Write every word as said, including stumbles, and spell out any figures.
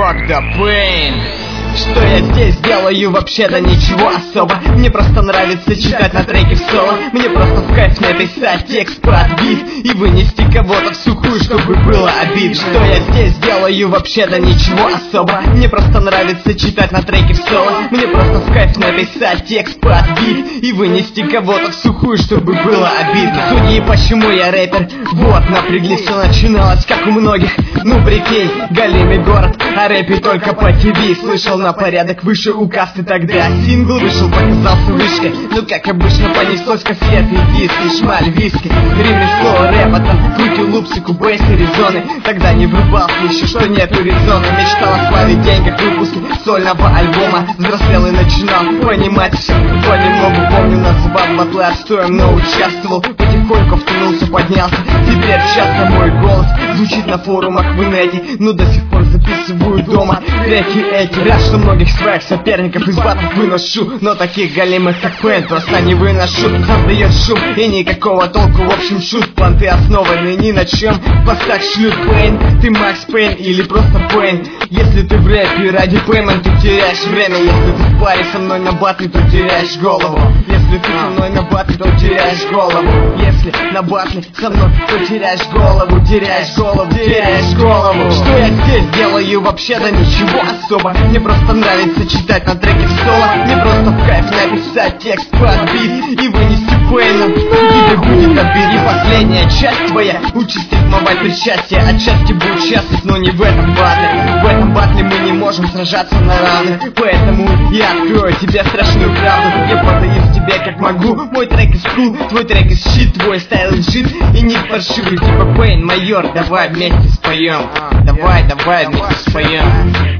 Докта Пейн. Что я здесь делаю, вообще-то ничего особо. Мне просто нравится читать на треке в соло. Мне просто в кайф написать текст под бит и вынести кого-то в сухую, чтобы было обидно. Что я здесь делаю, вообще-то ничего особо. Мне просто нравится читать на треке в соло. Мне просто в кайф написать текст под бит и вынести кого-то в сухую, чтобы было обидно. Судьи, почему я рэпер? Вот, напряглись, все начиналось, как у многих. Ну прикинь, галимый город, а рэпе только по ТВ. Слышал на порядок выше у касты тогда. Сингл вышел, показался вышкой. Ну как обычно понеслось кассеты, диски, шмаль, виски. Ремесло рэпа, там крутил лупсы, кубейс, Аризоны. Тогда не врубался еще, что нету резона. Мечтал о славе, деньгах, выпуске сольного альбома. Взрослел и начинал понимать все понемногу. Помню, называл батлы отстоем, но участвовал. Потихоньку втянулся, поднялся. Теперь часто мой голос звучит на форумах в инете. Но до сих пор записываю дома треки эти. Рад, что многих своих соперников из батлов выношу, но таких галимых, как Пейн, просто не выношу. Создает шум и никакого толку. В общем, шут, планты основаны ни на чем. Поставь шлют Пейн, ты Макс Пейн или просто Пейн. Если ты в рэпе ради пеймент, ты теряешь время. Если ты в паре со мной на батле, то теряешь голову. Если ты со мной на батле, то теряешь голову. Если на батле со мной, то теряешь голову. Теряешь голову, теряешь голову. Что я здесь делаю, вообще-то ничего особо. Мне просто нравится читать на треке в соло. Мне просто в кайф написать текст под бит и вынести Пейна. Тебе будет обид. И последняя часть твоя, учись рифмовать причастие. Отчасти будь счастлив, но не в этом батле. В этом батле мы не можем сражаться на равных. Поэтому я открою тебе страшную правду. Я подаю тебе как могу. Мой трек из кул, твой трек из щит. Твой стайл джит и не фальшивый типа Пейн. Майор, давай вместе споем. Давай, давай вместе споем.